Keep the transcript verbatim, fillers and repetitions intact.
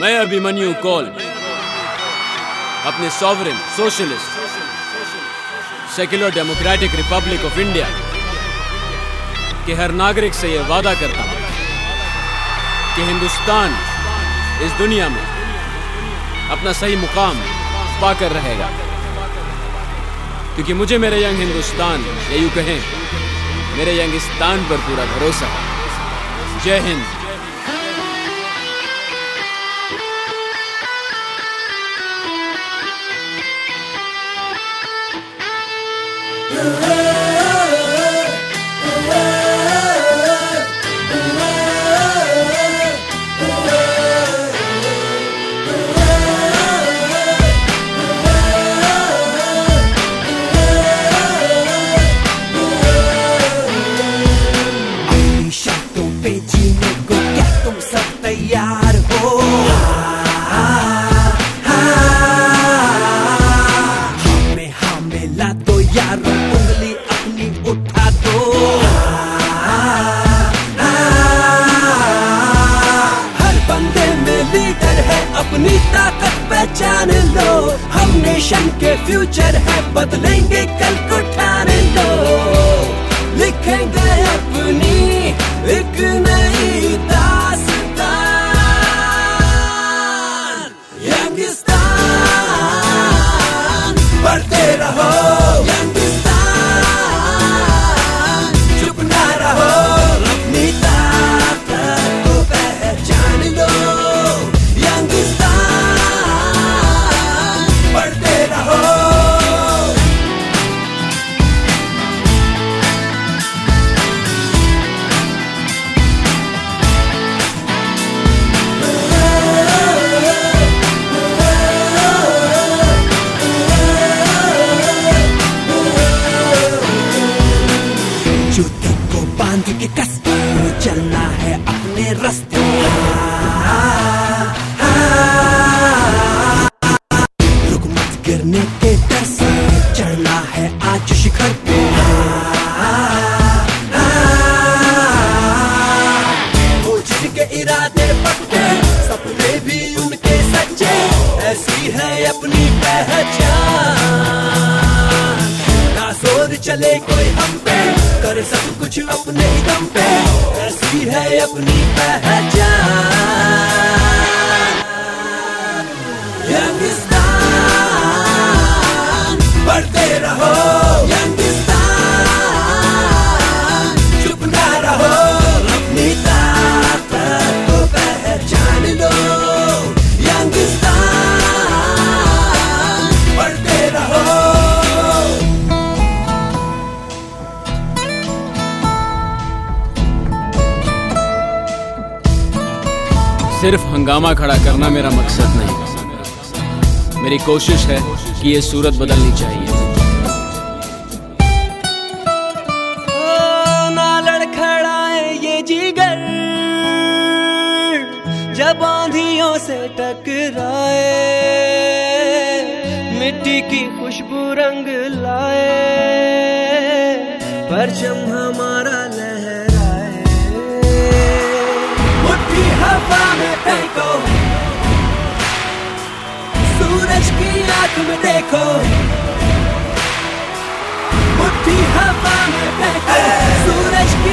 मैं अभिमन्यु कौल अपने sovereign socialist secular democratic republic of India के हर नागरिक से यह वादा करता हूं कि हिंदुस्तान इस दुनिया में अपना सही मुकाम पाकर रहेगा, क्योंकि मुझे मेरे यंग हिंदुस्तान या यूं कहें मेरे यंगिस्तान पर पूरा भरोसा है। जय हिंद। तैयार हो हमें हमें ला दो यारों, उंगली अपनी उठा दो। हर बंदे में लीडर है, अपनी ताकत पहचान लो। हम नेशन के फ्यूचर है, बदलेंगे कल को ठान लो। लिखेंगे अपनी एक नई दास्तान, यंगिस्तान बढ़ते रहो। यंगिस्तान चुप ना रहो, अपनी ताकत को पहचान लो। यंगिस्तान बढ़ते रहो। जूते को बांध के कस के चलना है अपने रास्ते। रुक मत गिरने के डर से, चढ़ना है आज शिखर पे। वो जिनके इरादे पक्के, सपने भी उनके सच्चे, ऐसी है अपनी पहचान। ना सोच चले कोई हम पे, करे सब कुछ अपने ही दम पे, ऐसी है अपनी पहचान। यंगिस्तान बढ़ते रहो। यंगिस्तान चुप ना रहो, अपनी ताकत को पहचान लो। यंगिस्तान बढ़ते रहो। सिर्फ हंगामा खड़ा करना मेरा मकसद नहीं, मेरी कोशिश है कि ये सूरत बदलनी चाहिए। ओ, ना लड़खड़ाए ये जिगर जब आंधियों से टकराए, मिट्टी की खुशबू रंग लाए, परचम हमारा लहराए। मुट्ठी हवा में फेंको, सूरज की आंख में देखो। मुट्ठी हवा में फेंको, सूरज की